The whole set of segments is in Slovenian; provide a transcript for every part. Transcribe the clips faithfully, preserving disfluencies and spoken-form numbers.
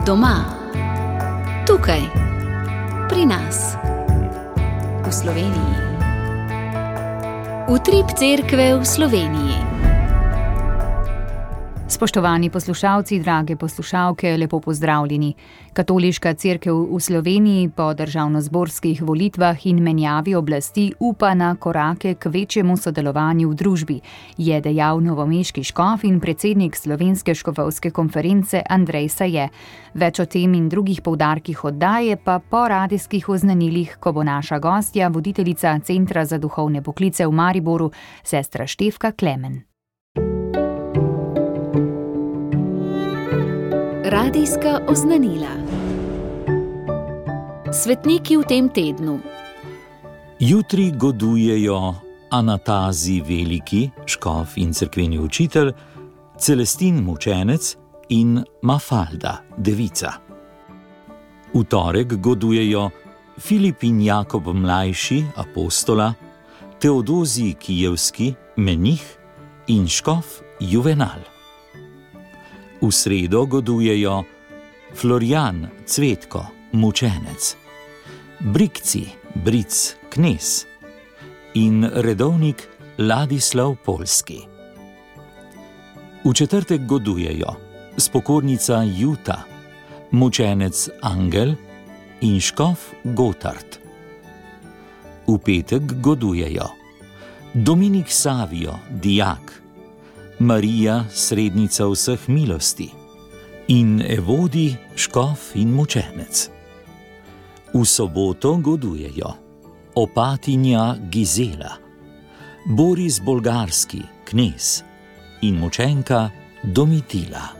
Doma, tukaj, pri nas, v Sloveniji. Utrip cerkve v Sloveniji. Spoštovani poslušalci, drage poslušalke, lepo pozdravljeni. Katoliška cerkev v Sloveniji po državnozborskih volitvah in menjavi oblasti upa na korake k večjemu sodelovanju v družbi, je dejal novomeški škof in predsednik Slovenske škofovske konference Andrej Saje. Več o tem in drugih poudarkih oddaje pa po radijskih oznanilih, ko bo naša gostja, voditeljica Centra za duhovne poklice v Mariboru, sestra Štefka Klemen. Radijska oznanila. Svetniki v tem tednu. Jutri godujejo Anatazi Veliki, škof in cerkveni učitelj, Celestin Mučenec in Mafalda, devica. V torek godujejo Filip in Jakob Mlajši, apostola, Teodozij Kijevski, menih in škof Juvenal. V sredo godujejo Florjan Cvetko, mučenec, Brikci, Bric, knez in redovnik Ladislav Polski. V četrtek godujejo spokornica Juta, mučenec Angel in škof Gotard. V petek godujejo Dominik Savijo, dijak, Marija, srednica vseh milosti in Evodi, škof in mučenec. V soboto godujejo Opatinja Gizela, Boris Bolgarski, knez in mučenka Domitila.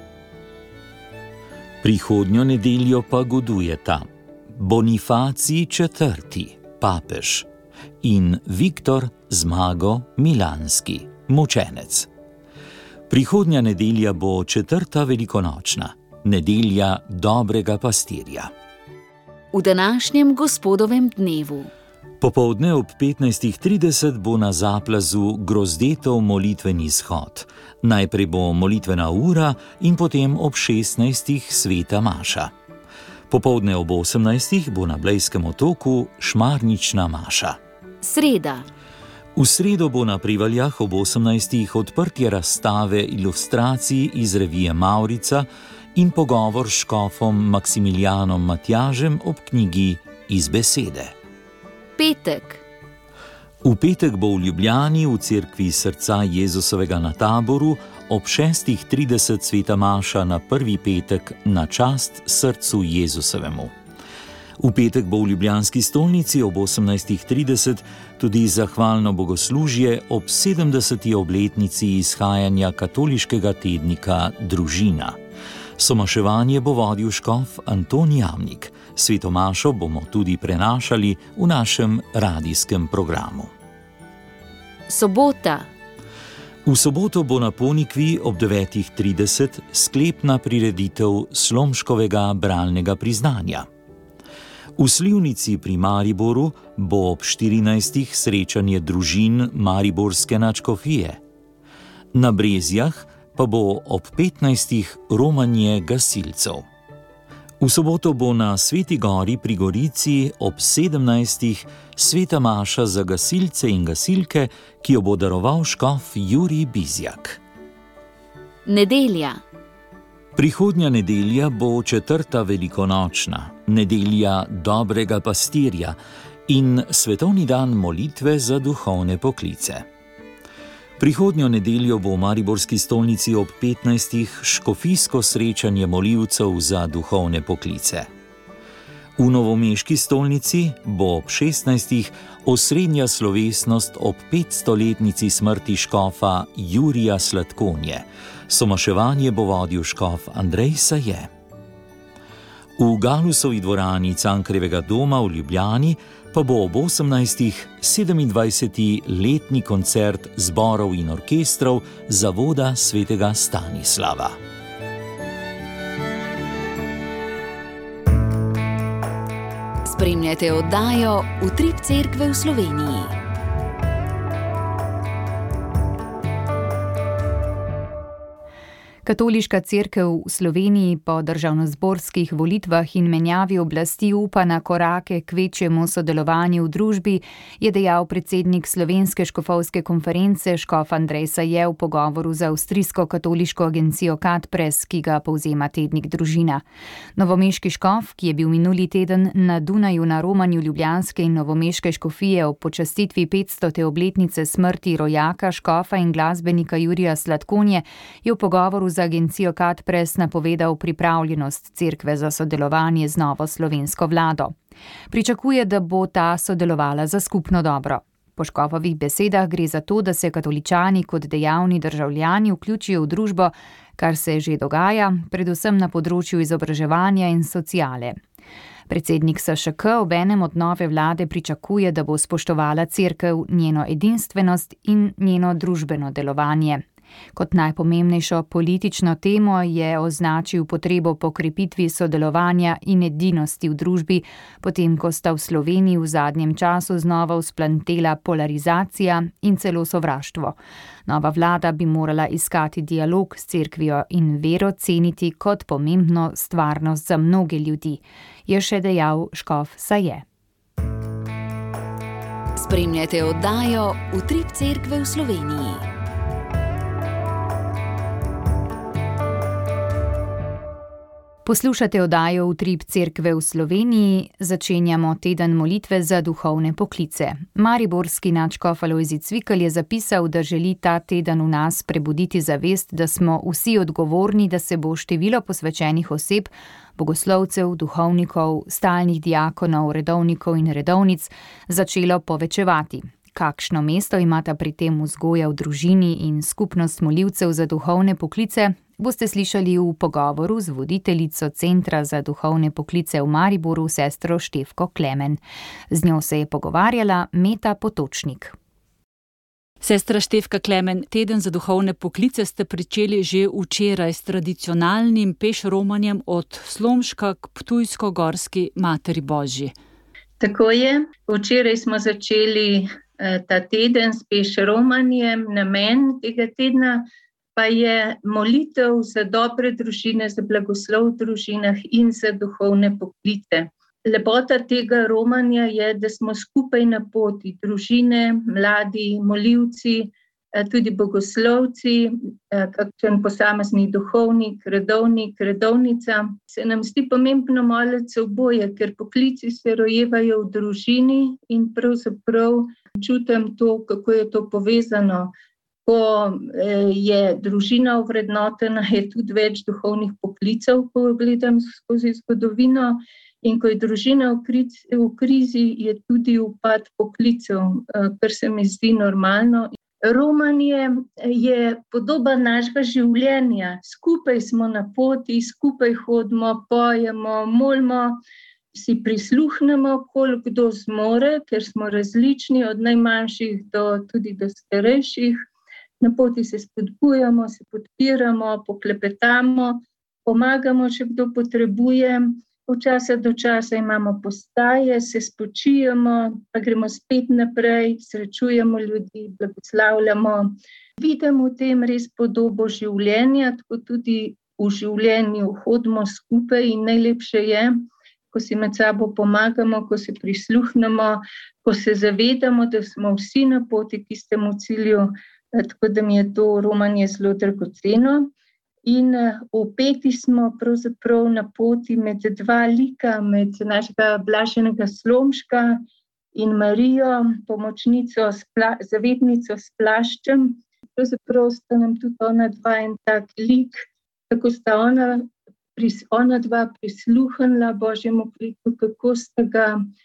Prihodnjo nedeljo pa godujeta Bonifacij četrti, papež, in Viktor Zmago Milanski, mučenec. Prihodnja nedelja bo četrta velikonočna, nedelja dobrega pastirja. V današnjem gospodovem dnevu. Popoldne ob petnajstih trideset bo na Zaplazu Grozdetov molitveni shod. Najprej bo molitvena ura in potem ob šestnajstih sveta maša. Popoldne ob osemnajstih bo na Blejskem otoku šmarnična maša. Sreda. V sredo bo na Prevaljah ob osemnajstih odprtje razstave ilustracij iz revije Mavrica in pogovor s škofom Maksimilijanom Matjažem ob knjigi Iz besede. Petek. V petek bo v Ljubljani v cerkvi Srca Jezusovega na Taboru ob šestih trideset sveta maša na prvi petek na čast srcu Jezusovemu. V petek bo v ljubljanski stolnici ob osemnajstih trideset tudi zahvalno bogoslužje ob sedemdeseti obletnici izhajanja katoliškega tednika Družina. Somaševanje bo vodil škof Anton Jamnik. Sveto mašo bomo tudi prenašali v našem radijskem programu. Sobota. V soboto bo na Ponikvi ob devetih trideset sklepna prireditev Slomškovega bralnega priznanja. V Slivnici pri Mariboru bo ob štirinajstih srečanje družin mariborske nadškofije. Na Brezjah pa bo ob petnajstih romanje gasilcev. V soboto bo na Sveti Gori pri Gorici ob sedemnajstih sveta maša za gasilce in gasilke, ki jo bo daroval škof Jurij Bizjak. Nedelja. Prihodnja nedelja bo četrta velikonočna, nedelja dobrega pastirja in svetovni dan molitve za duhovne poklice. Prihodnjo nedeljo bo v mariborski stolnici ob petnajstih škofijsko srečanje molivcev za duhovne poklice. V novomeški stolnici bo ob šestnajstih osrednja slovesnost ob petstoletnici smrti škofa Jurija Sladkonje. Somaševanje bo vodil škof Andrej Saje. V Galusovi dvorani Cankarjevega doma v Ljubljani pa bo ob osemnajstih sedemindvajseti letni koncert zborov in orkestrov Zavoda svetega Stanislava. Spremljate oddajo Utrip cerkve v Sloveniji. Katoliška cerkev v Sloveniji po državnozborskih volitvah in menjavi oblasti upa na korake k večjemu sodelovanju v družbi, je dejal predsednik Slovenske škofovske konference škof Andrej Saje v pogovoru z avstrijsko katoliško agencijo Katpres, ki ga povzema tednik Družina. Novomeški škof, ki je bil minuli teden na Dunaju na romanju ljubljanske in novomeške škofije ob počastitvi petstote obletnice smrti rojaka, škofa in glasbenika Jurija Sladkonje, je v pogovoru za agencijo Katpres napovedal pripravljenost cerkve za sodelovanje z novo slovensko vlado. Pričakuje, da bo ta sodelovala za skupno dobro. Po škofovih besedah gre za to, da se katoličani kot dejavni državljani vključijo v družbo, kar se že dogaja, predvsem na področju izobraževanja in sociale. Predsednik S Š K obenem od nove vlade pričakuje, da bo spoštovala cerkev, njeno edinstvenost in njeno družbeno delovanje. Kot najpomembnejšo politično temo je označil potrebo po krepitvi sodelovanja in edinosti v družbi, potem ko sta v Sloveniji v zadnjem času znova vzplantela polarizacija in celo sovraštvo. Nova vlada bi morala iskati dialog s cerkvijo in vero ceniti kot pomembno stvarnost za mnoge ljudi, je še dejal škof Saje. Spremljate oddajo Utrip cerkve v Sloveniji. Poslušate oddajo Utrip cerkve v Sloveniji, začenjamo teden molitve za duhovne poklice. Mariborski nadškof Alojzij Cvikl je zapisal, da želi ta teden v nas prebuditi zavest, da smo vsi odgovorni, da se bo število posvečenih oseb, bogoslovcev, duhovnikov, stalnih diakonov, redovnikov in redovnic začelo povečevati. Kakšno mesto imata pri tem vzgoja v družini in skupnost molivcev za duhovne poklice, boste slišali v pogovoru z voditeljico Centra za duhovne poklice v Mariboru, sestro Štefko Klemen. Z njo se je pogovarjala Meta Potočnik. Sestra Štefka Klemen, teden za duhovne poklice ste pričeli že včeraj s tradicionalnim pešromanjem od Slomška k Ptujsko-Gorski Materi Božji. Tako je. Včeraj smo začeli ta teden s pešromanjem. Namen tega tedna pa je molitev za dobre družine, za blagoslov v družinah in za duhovne poklice. Lepota tega romanja je, da smo skupaj na poti, družine, mladi, molivci, tudi bogoslovci, kakšen posamezni duhovnik, redovnik, redovnica. Se nam zdi pomembno moliti za oboje, ker poklici se rojevajo v družini in pravzaprav čutim to, kako je to povezano. Ko je družina ovrednotena, je tudi več duhovnih poklicev, ko gledam skozi zgodovino, in ko je družina v krizi, je tudi upad poklicev, kar se mi zdi normalno. Romanje je podoba našega življenja. Skupaj smo na poti, skupaj hodimo, pojemo, molimo, si prisluhnemo, koliko kdo zmore, ker smo različni, od najmanjših do tudi do starejših. Na poti se spodbujamo, se podpiramo, poklepetamo, pomagamo, če kdo potrebuje. Od časa do časa imamo postaje, se spočijemo, pa gremo spet naprej, srečujemo ljudi, blagoslavljamo. Vidimo v tem res podobo življenja, tako tudi v življenju hodimo skupaj in najlepše je, ko si med sabo pomagamo, ko se prisluhnemo, ko se zavedamo, da smo vsi na poti k istemu cilju. Tako da mi je to romanje zelo dragoceno. In vpeti smo pravzaprav na poti med dva lika, med našega blaženega Slomška in Marijo, pomočnico, zavetnico s plaščem. Pravzaprav sta nam tudi ona dva en tak lik, kako sta ona, ona dva prisluhnila Božjemu klicu, kako sta ga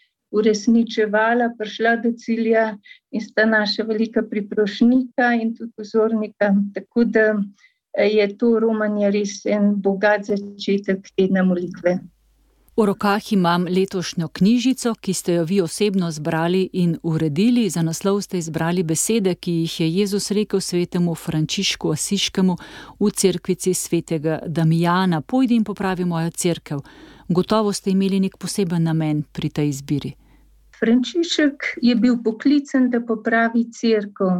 uresničevala, prišla do cilja in sta naša velika priprošnika in tudi vzornika. Tako da je to romanje res en bogat začetek tedna molitve. V rokah imam letošnjo knjižico, ki ste jo vi osebno zbrali in uredili. Za naslov ste izbrali besede, ki jih je Jezus rekel svetemu Frančišku Asiškemu v cerkvici svetega Damijana. Pojdi in popravi mojo cerkev. Gotovo ste imeli nek poseben namen pri tej izbiri. Frančišek je bil poklican, da popravi cerkev.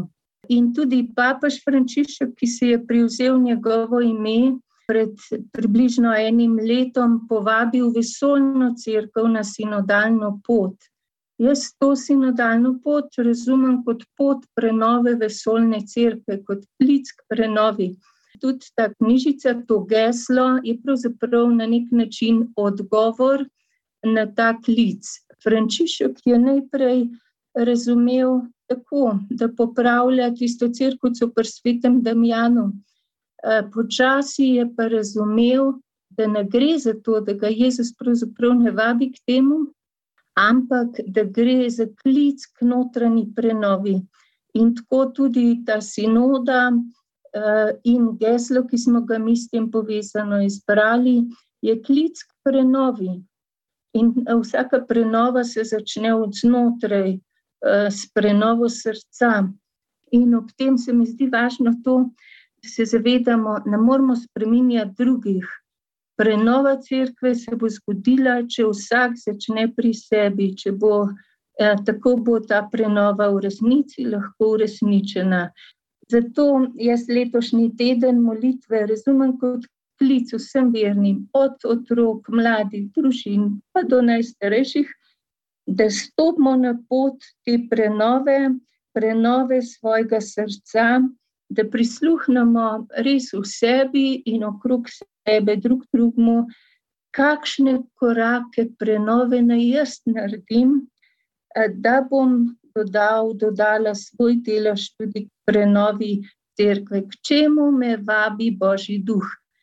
In tudi papež Frančišek, ki se je prevzel njegovo ime, pred približno enim letom povabil vesoljno cerkev na sinodalno pot. Jaz to sinodalno pot razumem kot pot prenove vesoljne cerkve, kot klic k prenovi. Tudi ta knjižica, to geslo, je pravzaprav na nek način odgovor na ta klic. Frančišek je najprej razumel tako, da popravlja tisto cerkvico pri svetem Damjanu. Počasi je pa razumel, da ne gre za to, da ga Jezus pravzaprav ne vabi k temu, ampak da gre za klic k notranji prenovi. In tako tudi ta sinoda in geslo, ki smo ga mi s tem povezano izbrali, je klic k prenovi. In vsaka prenova se začne od znotraj, s prenovo srca. In ob tem se mi zdi važno to, da se zavedamo, ne moramo spreminjati drugih. Prenova cerkve se bo zgodila, če vsak začne pri sebi, če bo, tako bo ta prenova v resnici lahko uresničena. Zato jaz letošnji teden molitve razumem kot klic vsem vernim, od otrok, mladih, družin, pa do najstarejših, da stopimo na pot te prenove, prenove svojega srca, da prisluhnemo res v sebi in okrog sebe drug drugemu, kakšne korake prenove naj jaz naredim, da bom dodal, dodala svoj delež tudi k prenovi cerkve, k čemu me vabi Božji duh.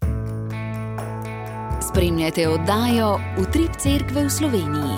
Spremljate oddajo Utrip cerkve v Sloveniji.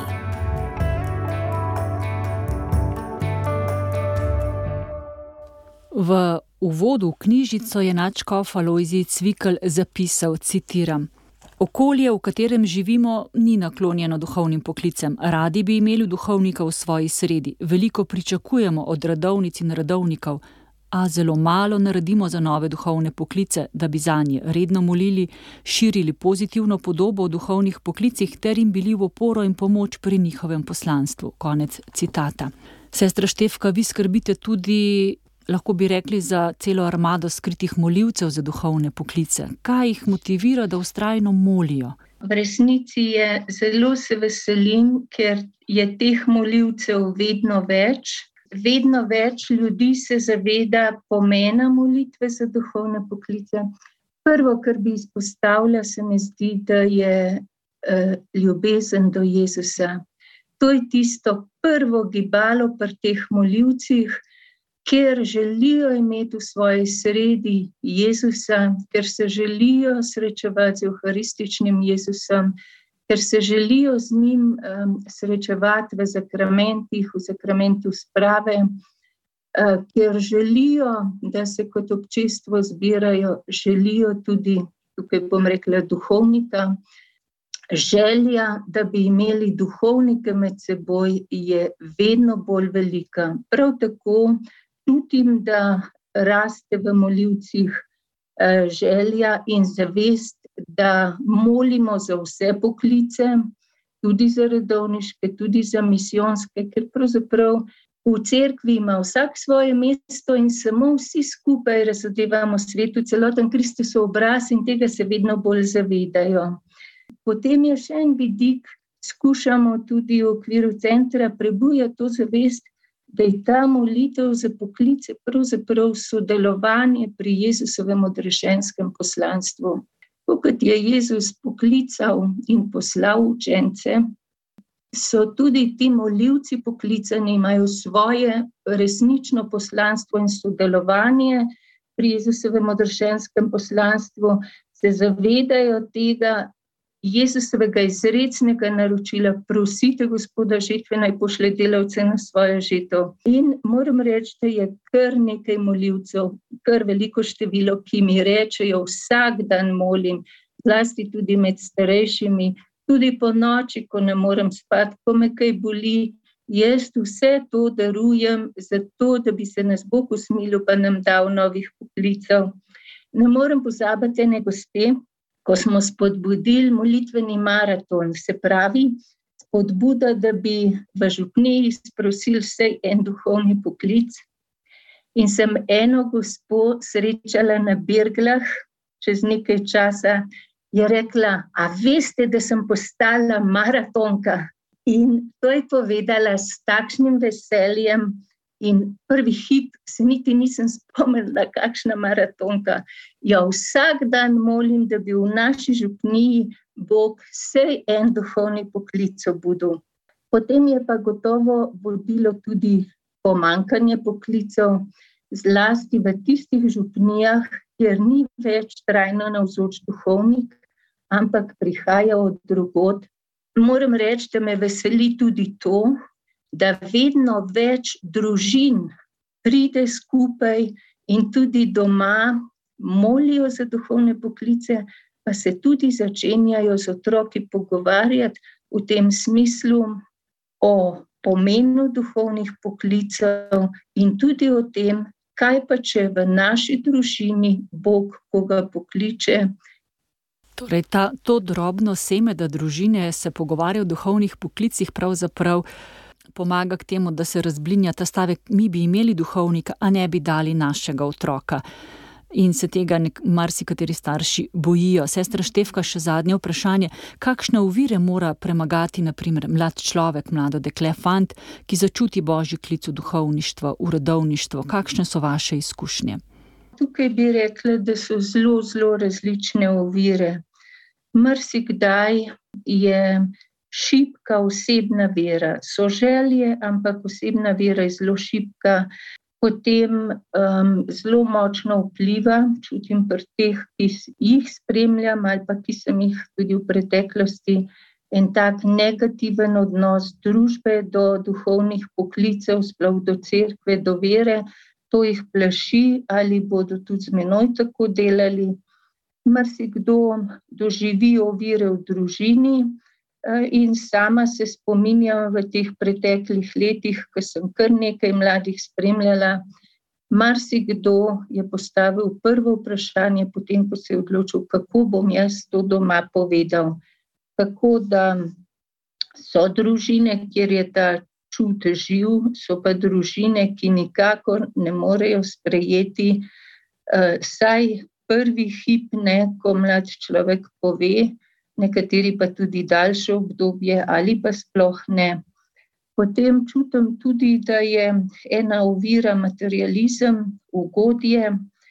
V uvodu v knjižico je nadškof Alojzij Cvikl zapisal, citiram: Okolje, v katerem živimo, ni naklonjeno duhovnim poklicem. Radi bi imeli duhovnika v svoji sredi. Veliko pričakujemo od redovnic in redovnikov, a zelo malo naredimo za nove duhovne poklice, da bi zanje redno molili, širili pozitivno podobo o duhovnih poklicih ter jim bili v oporo in pomoč pri njihovem poslanstvu. Konec citata. Sestra Štefka, vi skrbite tudi, lahko bi rekli, za celo armado skritih molivcev za duhovne poklice. Kaj jih motivira, da vztrajno molijo? V resnici je, zelo se veselim, ker je teh molivcev vedno več. Vedno več ljudi se zaveda pomena molitve za duhovne poklice. Prvo, kar bi izpostavila, se mi zdi, da je uh, ljubezen do Jezusa. To je tisto prvo gibalo pri teh molivcih, ker želijo imeti v svoji sredi Jezusa, ker se želijo srečevati z evharističnim Jezusom, ker se želijo z njim um, srečevati v zakramentih, v zakramentu sprave, uh, ker želijo, da se kot občestvo zbirajo, želijo tudi, tukaj bom rekla, duhovnika. Želja, da bi imeli duhovnike med seboj, je vedno bolj velika. Prav tako čutim, da raste v molivcih eh, želja in zavest, da molimo za vse poklice, tudi za redovniške, tudi za misijonske, ker pravzaprav v cerkvi ima vsak svoje mesto in samo vsi skupaj razodevamo svetu celoten Kristusov obraz in tega se vedno bolj zavedajo. Potem je še en vidik, skušamo tudi v okviru centra prebujati to zavest, da je ta molitev za poklice pravzaprav sodelovanje pri Jezusovem odrešenskem poslanstvu. Kot je Jezus poklical in poslal učence, so tudi ti molivci poklicani, imajo svoje resnično poslanstvo in sodelovanje pri Jezusovem odrešenskem poslanstvu, se zavedajo tega Jezusovega izrecnega naročila: prosite Gospoda žetve, naj pošlje delavce na svojo žetev. In moram reči, da je kar nekaj molivcev, kar veliko število, ki mi rečejo: vsak dan molim, zlasti tudi med starejšimi, tudi po noči, ko ne morem spati, ko me kaj boli. Jaz vse to darujem zato, da bi se nas Bog usmilil pa nam dal novih poklicev. Ne morem pozabiti ene gospe, ko smo spodbudili molitveni maraton, se pravi spodbuda, da bi v župniji sprosili vsaj en duhovni poklic. In sem eno gospo srečala na Birglah, čez nekaj časa, je rekla, a veste, da sem postala maratonka? In to je povedala s takšnim veseljem in prvi hip se niti nisem spomnila, kakšna maratonka. Ja, vsak dan molim, da bi v naši župniji Bog vsej en duhovni poklic obudil. Potem je pa gotovo vodilo tudi pomanjkanje poklicev, zlasti v tistih župnijah, kjer ni več trajno navzoč duhovnik, ampak prihaja od drugod. Moram reči, da me veseli tudi to, da vedno več družin pride skupaj in tudi doma molijo za duhovne poklice, pa se tudi začenjajo z otroki pogovarjati v tem smislu o pomenu duhovnih poklicev in tudi o tem, kaj pa če v naši družini Bog koga pokliče. Torej, ta, to drobno seme, da družine se pogovarjajo o duhovnih poklicih, pravzaprav pomaga k temu, da se razblinja ta stavek, mi bi imeli duhovnika, a ne bi dali našega otroka. In se tega nek, marsikateri starši bojijo. Sestra Štefka, še zadnje vprašanje. Kakšne ovire mora premagati, na primer, mlad človek, mlado dekle, fant, ki začuti božji klic v duhovništvo, v redovništvo? Kakšne so vaše izkušnje? Tukaj bi rekla, da so zelo, zelo različne ovire. Marsikdaj je šibka osebna vera. So želje, ampak osebna vera je zelo šibka. Potem um, zelo močno vpliva, čutim pri teh, ki jih spremljam ali pa ki sem jih tudi v preteklosti, en tak negativen odnos družbe do duhovnih poklicev, sploh do cerkve, do vere. To jih plaši, ali bodo tudi z menoj tako delali. Marsikdo doživi ovire v družini in sama se spominjam v teh preteklih letih, ko sem kar nekaj mladih spremljala. Marsikdo je postavil prvo vprašanje, potem ko se je odločil, kako bom jaz to doma povedal. Tako da so družine, kjer je ta čut živ, so pa družine, ki nikakor ne morejo sprejeti, uh, saj prvi hip ne, ko mlad človek pove, nekateri pa tudi daljše obdobje ali pa sploh ne. Potem čutim tudi, da je ena ovira materializem, ugodje,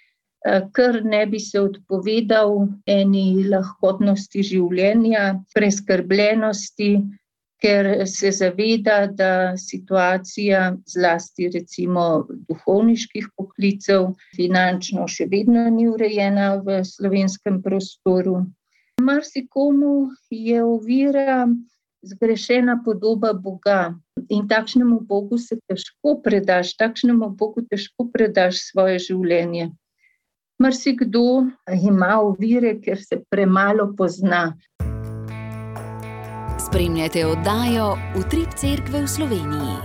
ker ne bi se odpovedal eni lahkotnosti življenja, preskrbljenosti, ker se zaveda, da situacija zlasti recimo duhovniških poklicev finančno še vedno ni urejena v slovenskem prostoru. Marsikomu je ovira zgrešena podoba Boga in takšnemu Bogu se težko predaš, takšnemu Bogu težko predaš svoje življenje. Marsikdo ima ovire, ker se premalo pozna. Spremljate oddajo Utrip Cerkve v Sloveniji.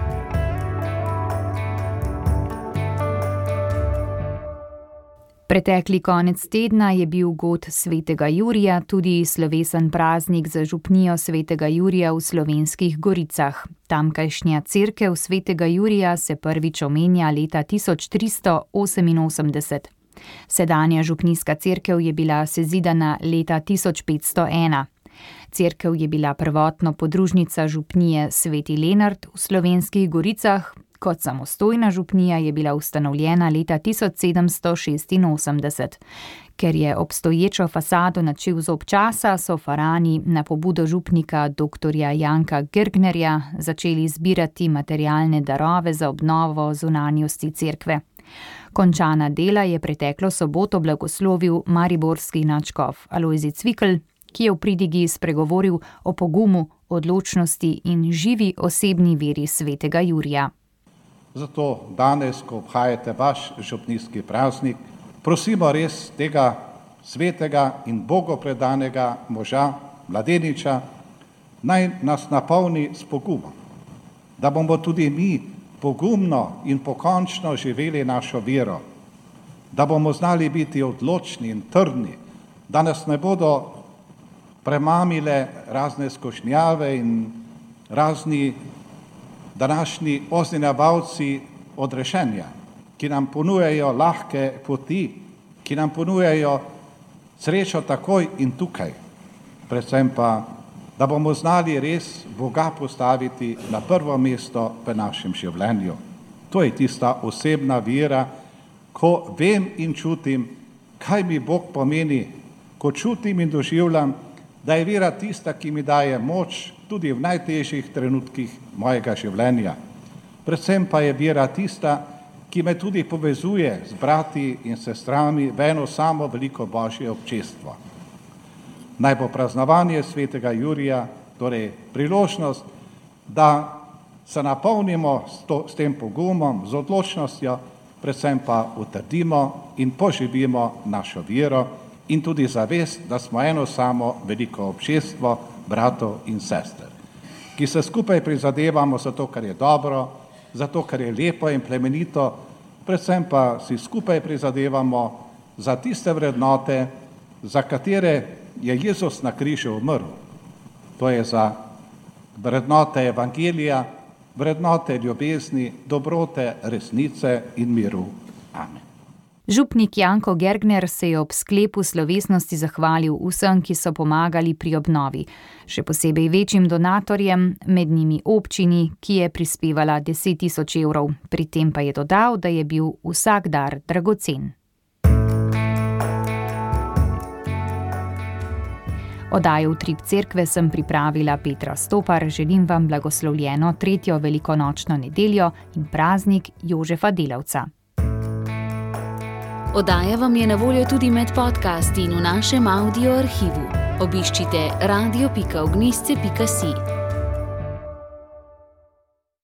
Pretekli konec tedna je bil god svetega Jurija tudi slovesen praznik za župnijo svetega Jurija v Slovenskih Goricah. Tamkajšnja cerkev svetega Jurija se prvič omenja leta tisoč tristo oseminosemdeset. Sedanja župnijska cerkev je bila sezidana leta tisoč petsto ena. Cerkev je bila prvotno podružnica župnije Sveti Lenart v Slovenskih Goricah. Kot samostojna župnija je bila ustanovljena leta tisoč sedemsto šestinosemdeset. Ker je obstoječo fasado načel zob časa, so farani na pobudo župnika doktorja Janka Gergnerja začeli zbirati materialne darove za obnovo zunanjosti cerkve. Končana dela je preteklo soboto blagoslovil mariborski nadškof Alojzij Cvikl, ki je v pridigi spregovoril o pogumu, odločnosti in živi osebni veri svetega Jurija. Zato danes, ko obhajate vaš župnijski praznik, prosimo res tega svetega in bogopredanega moža, mladeniča, naj nas napolni s pogumom, da bomo tudi mi pogumno in pokončno živeli našo vero, da bomo znali biti odločni in trdni, da nas ne bodo premamile razne skušnjave in razni današnji oznanjevalci odrešenja, ki nam ponujajo lahke poti, ki nam ponujajo srečo takoj in tukaj. Predvsem pa, da bomo znali res Boga postaviti na prvo mesto v našem življenju. To je tista osebna vera, ko vem in čutim, kaj mi Bog pomeni, ko čutim in doživljam, da je vera tista, ki mi daje moč tudi v najtežjih trenutkih mojega življenja. Predvsem pa je vera tista, ki me tudi povezuje z brati in sestrami v eno samo veliko božje občestvo. Naj bo praznovanje svetega Jurija, torej priložnost, da se napolnimo s, to, s tem pogumom, z odločnostjo, predvsem pa utrdimo in poživimo našo vero in tudi zavest, da smo eno samo veliko občestvo bratov in sester, ki se skupaj prizadevamo za to, kar je dobro, za to, kar je lepo in plemenito, predvsem pa si skupaj prizadevamo za tiste vrednote, za katere je Jezus na križu umrl. To je za vrednote evangelija, vrednote ljubezni, dobrote, resnice in miru. Amen. Župnik Janko Gergner se je ob sklepu slovesnosti zahvalil vsem, ki so pomagali pri obnovi, še posebej večjim donatorjem, med njimi občini, ki je prispevala deset tisoč evrov. Pri tem pa je dodal, da je bil vsak dar dragocen. Oddajo Utrip cerkve sem pripravila Petra Stopar, želim vam blagoslovljeno tretjo velikonočno nedeljo in praznik Jožefa Delavca. Oddaja vam je na voljo tudi med podcasti in v našem audio arhivu. Obiščite radio pika ognjišče pika si.